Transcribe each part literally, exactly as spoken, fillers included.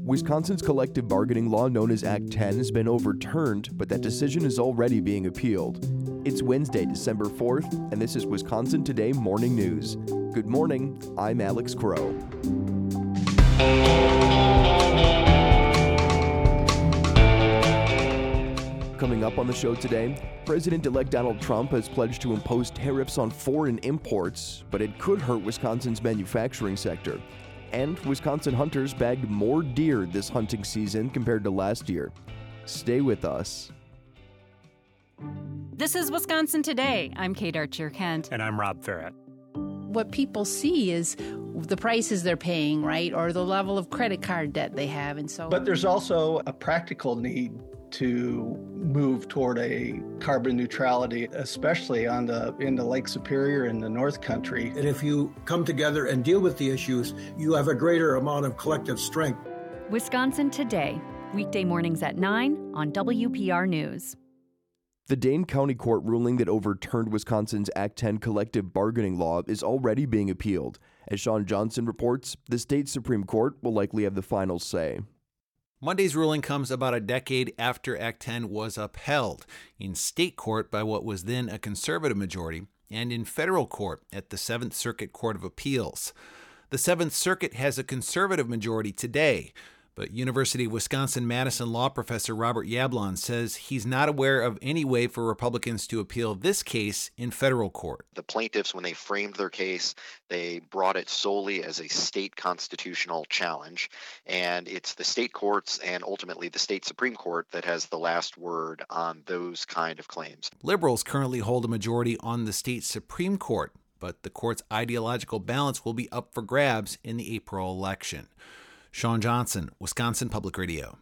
Wisconsin's collective bargaining law known as Act ten has been overturned, but that decision is already being appealed. It's Wednesday, December fourth, and this is Wisconsin Today Morning News. Good morning, I'm Alex Crow. Coming up on the show today, President-elect Donald Trump has pledged to impose tariffs on foreign imports, but it could hurt Wisconsin's manufacturing sector. And Wisconsin hunters bagged more deer this hunting season compared to last year. Stay with us. This is Wisconsin Today. I'm Kate Archer-Kent. And I'm Rob Ferret. What people see is the prices they're paying, right, or the level of credit card debt they have, and so. But there's also a practical need to move toward a carbon neutrality, especially on the in the Lake Superior and the North Country. And if you come together and deal with the issues, you have a greater amount of collective strength. Wisconsin Today, weekday mornings at nine on W P R News. The Dane County Court ruling that overturned Wisconsin's Act ten collective bargaining law is already being appealed. As Sean Johnson reports, the state Supreme Court will likely have the final say. Monday's ruling comes about a decade after Act ten was upheld in state court by what was then a conservative majority and in federal court at the Seventh Circuit Court of Appeals. The Seventh Circuit has a conservative majority today, but University of Wisconsin-Madison law professor Robert Yablon says he's not aware of any way for Republicans to appeal this case in federal court. The plaintiffs, when they framed their case, they brought it solely as a state constitutional challenge, and it's the state courts and ultimately the state Supreme Court that has the last word on those kind of claims. Liberals currently hold a majority on the state Supreme Court, but the court's ideological balance will be up for grabs in the April election. Sean Johnson, Wisconsin Public Radio.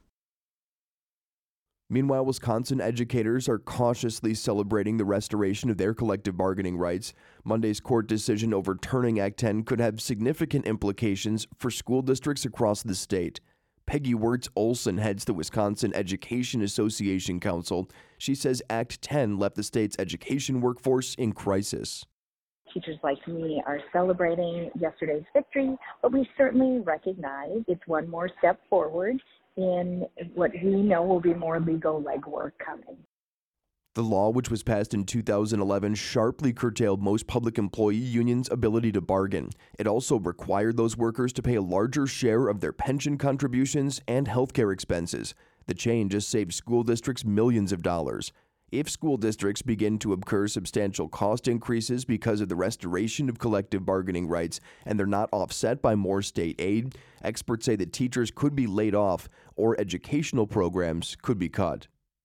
Meanwhile, Wisconsin educators are cautiously celebrating the restoration of their collective bargaining rights. Monday's court decision overturning Act ten could have significant implications for school districts across the state. Peggy Wirtz Olson heads the Wisconsin Education Association Council. She says Act ten left the state's education workforce in crisis. Teachers like me are celebrating yesterday's victory, but we certainly recognize it's one more step forward in what we know will be more legal legwork coming. The law, which was passed in two thousand eleven, sharply curtailed most public employee unions' ability to bargain. It also required those workers to pay a larger share of their pension contributions and healthcare expenses. The change has saved school districts millions of dollars. If school districts begin to incur substantial cost increases because of the restoration of collective bargaining rights and they're not offset by more state aid, experts say that teachers could be laid off or educational programs could be cut.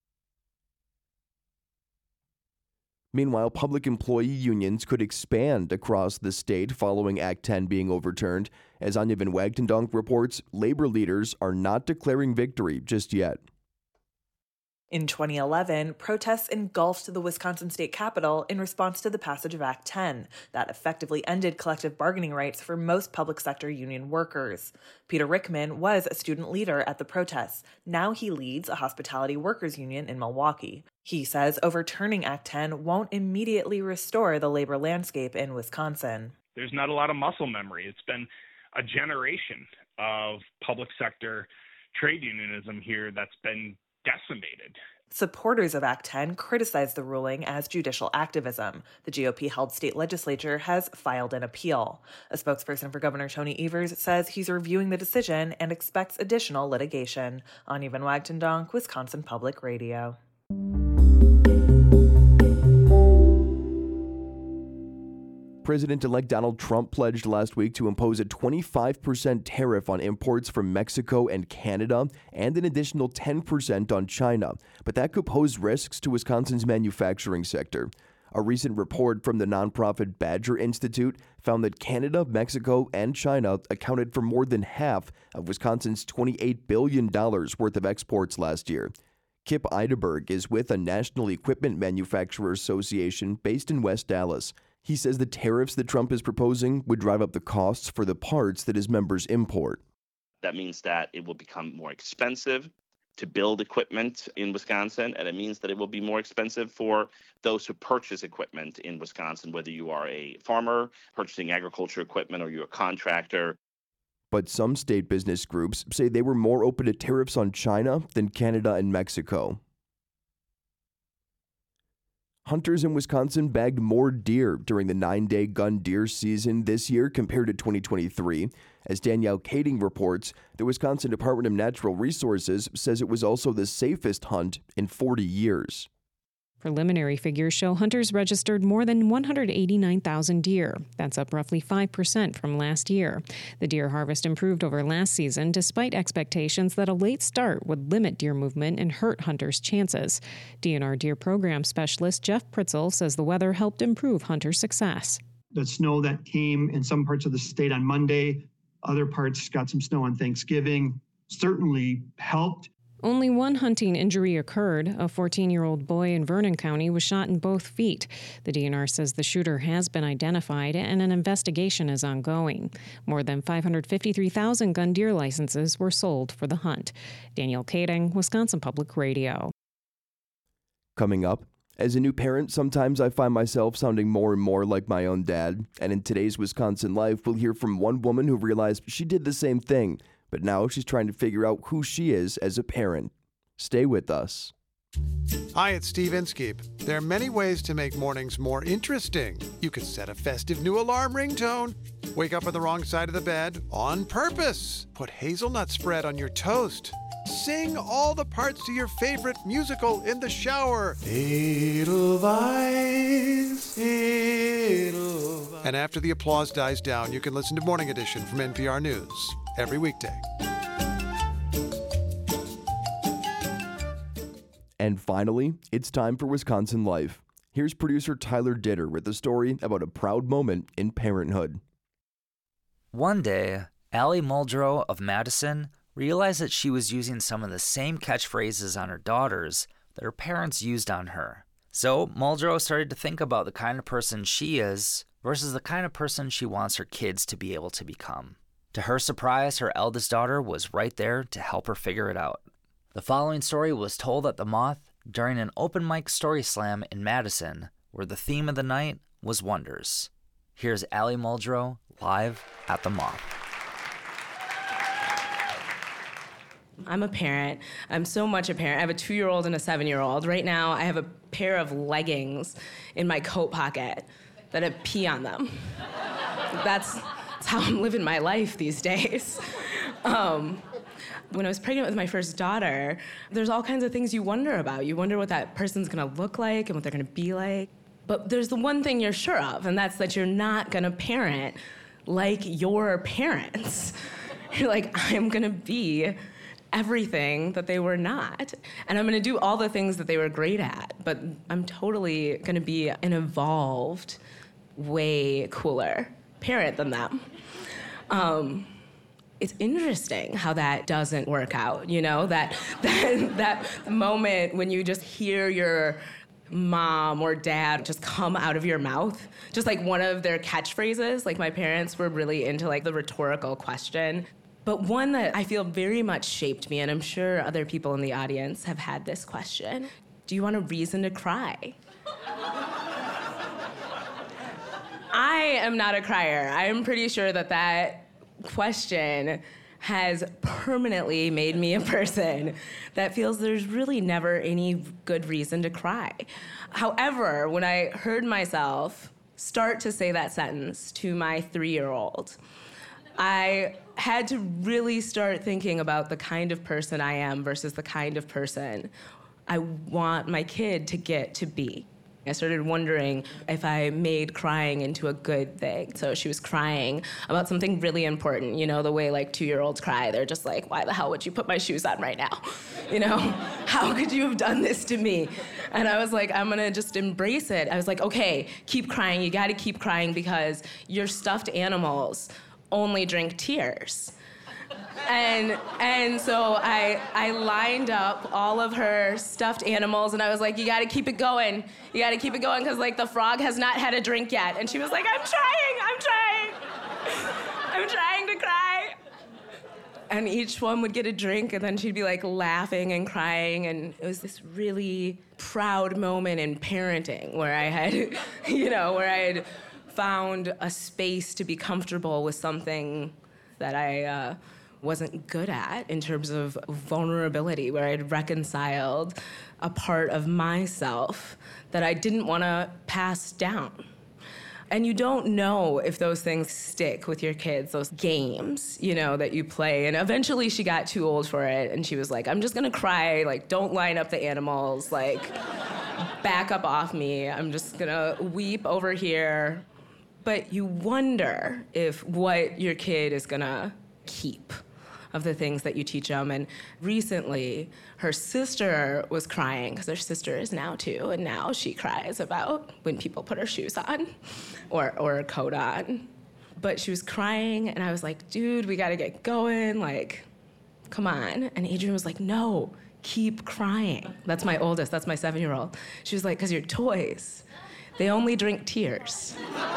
Meanwhile, public employee unions could expand across the state following Act ten being overturned. As Anya Van Wagtendonk reports, labor leaders are not declaring victory just yet. In twenty eleven, protests engulfed the Wisconsin state capitol in response to the passage of Act ten that effectively ended collective bargaining rights for most public sector union workers. Peter Rickman was a student leader at the protests. Now he leads a hospitality workers union in Milwaukee. He says overturning Act ten won't immediately restore the labor landscape in Wisconsin. There's not a lot of muscle memory. It's been a generation of public sector trade unionism here that's been decimated. Supporters of Act ten criticized the ruling as judicial activism. The G O P-held state legislature has filed an appeal. A spokesperson for Governor Tony Evers says he's reviewing the decision and expects additional litigation. Anya Van Wagtendonk, Wisconsin Public Radio. President-elect Donald Trump pledged last week to impose a twenty-five percent tariff on imports from Mexico and Canada and an additional ten percent on China, but that could pose risks to Wisconsin's manufacturing sector. A recent report from the nonprofit Badger Institute found that Canada, Mexico, and China accounted for more than half of Wisconsin's twenty-eight billion dollars worth of exports last year. Kip Eideberg is with a National Equipment Manufacturers Association based in West Dallas. He says the tariffs that Trump is proposing would drive up the costs for the parts that his members import. That means that it will become more expensive to build equipment in Wisconsin, and it means that it will be more expensive for those who purchase equipment in Wisconsin, whether you are a farmer purchasing agriculture equipment or you're a contractor. But some state business groups say they were more open to tariffs on China than Canada and Mexico. Hunters in Wisconsin bagged more deer during the nine-day gun deer season this year compared to twenty twenty-three. As Danielle Kading reports, the Wisconsin Department of Natural Resources says it was also the safest hunt in forty years. Preliminary figures show hunters registered more than one hundred eighty-nine thousand deer. That's up roughly five percent from last year. The deer harvest improved over last season despite expectations that a late start would limit deer movement and hurt hunters' chances. D N R Deer Program Specialist Jeff Pritzel says the weather helped improve hunter success. The snow that came in some parts of the state on Monday, other parts got some snow on Thanksgiving, certainly helped. Only one hunting injury occurred. A fourteen-year-old boy in Vernon County was shot in both feet. The D N R says the shooter has been identified and an investigation is ongoing. More than five hundred fifty-three thousand gun deer licenses were sold for the hunt. Danielle Kading, Wisconsin Public Radio. Coming up, as a new parent, sometimes I find myself sounding more and more like my own dad. And in today's Wisconsin Life, we'll hear from one woman who realized she did the same thing. But now she's trying to figure out who she is as a parent. Stay with us. Hi, it's Steve Inskeep. There are many ways to make mornings more interesting. You could set a festive new alarm ringtone, wake up on the wrong side of the bed on purpose, put hazelnut spread on your toast, sing all the parts to your favorite musical in the shower. Edelweiss, Edelweiss. And after the applause dies down, you can listen to Morning Edition from N P R News every weekday. And finally, it's time for Wisconsin Life. Here's producer Tyler Ditter with a story about a proud moment in parenthood. One day, Allie Muldrow of Madison realized that she was using some of the same catchphrases on her daughters that her parents used on her. So Muldrow started to think about the kind of person she is versus the kind of person she wants her kids to be able to become. To her surprise, her eldest daughter was right there to help her figure it out. The following story was told at the Moth during an open mic story slam in Madison, where the theme of the night was wonders. Here's Allie Muldrow live at the Moth. I'm a parent. I'm so much a parent. I have a two-year-old and a seven-year-old. Right now, I have a pair of leggings in my coat pocket that have pee on them. That's, that's how I'm living my life these days. Um, when I was pregnant with my first daughter, there's all kinds of things you wonder about. You wonder what that person's gonna look like and what they're gonna be like. But there's the one thing you're sure of, and that's that you're not gonna parent like your parents. You're like, I'm gonna be everything that they were not. And I'm gonna do all the things that they were great at, but I'm totally gonna be an evolved, way cooler parent than them. Um, it's interesting how that doesn't work out, you know? That, that, that moment when you just hear your mom or dad just come out of your mouth, just like one of their catchphrases. Like my parents were really into like the rhetorical question. But one that I feel very much shaped me, and I'm sure other people in the audience have had this question: do you want a reason to cry? I am not a crier. I am pretty sure that that question has permanently made me a person that feels there's really never any good reason to cry. However, when I heard myself start to say that sentence to my three-year-old, I had to really start thinking about the kind of person I am versus the kind of person I want my kid to get to be. I started wondering if I made crying into a good thing. So she was crying about something really important, you know, the way like two-year-olds cry. They're just like, why the hell would you put my shoes on right now? You know, how could you have done this to me? And I was like, I'm gonna just embrace it. I was like, okay, keep crying. You gotta keep crying because your stuffed animals only drink tears. And and so I I lined up all of her stuffed animals, and I was like, you gotta keep it going. You gotta keep it going, because like the frog has not had a drink yet. And she was like, I'm trying, I'm trying. I'm trying to cry. And each one would get a drink, and then she'd be like laughing and crying, and it was this really proud moment in parenting where I had, you know, where I had found a space to be comfortable with something that I uh, wasn't good at in terms of vulnerability, where I'd reconciled a part of myself that I didn't want to pass down. And you don't know if those things stick with your kids, those games, you know, that you play. And eventually she got too old for it, and she was like, I'm just gonna cry, like, don't line up the animals, like, back up off me. I'm just gonna weep over here. But you wonder if what your kid is gonna keep of the things that you teach them. And recently, her sister was crying, because her sister is now two, and now she cries about when people put her shoes on or, or a coat on. But she was crying, and I was like, dude, we gotta get going, like, come on. And Adrian was like, no, keep crying. That's my oldest, that's my seven-year-old. She was like, because you're toys, they only drink tears.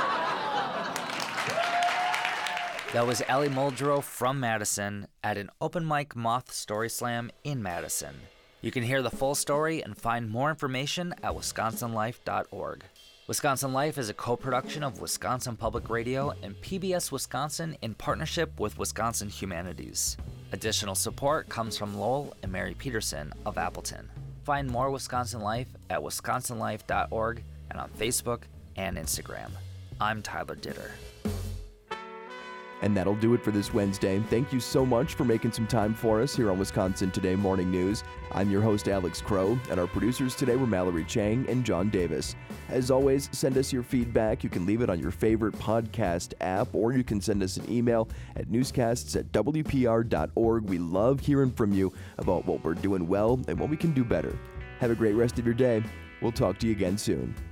That was Allie Muldrow from Madison at an open mic Moth Story Slam in Madison. You can hear the full story and find more information at wisconsin life dot org. Wisconsin Life is a co-production of Wisconsin Public Radio and P B S Wisconsin in partnership with Wisconsin Humanities. Additional support comes from Lowell and Mary Peterson of Appleton. Find more Wisconsin Life at wisconsin life dot org and on Facebook and Instagram. I'm Tyler Ditter. And that'll do it for this Wednesday. Thank you so much for making some time for us here on Wisconsin Today Morning News. I'm your host, Alex Crow, and our producers today were Mallory Chang and John Davis. As always, send us your feedback. You can leave it on your favorite podcast app, or you can send us an email at newscasts at w p r dot org. We love hearing from you about what we're doing well and what we can do better. Have a great rest of your day. We'll talk to you again soon.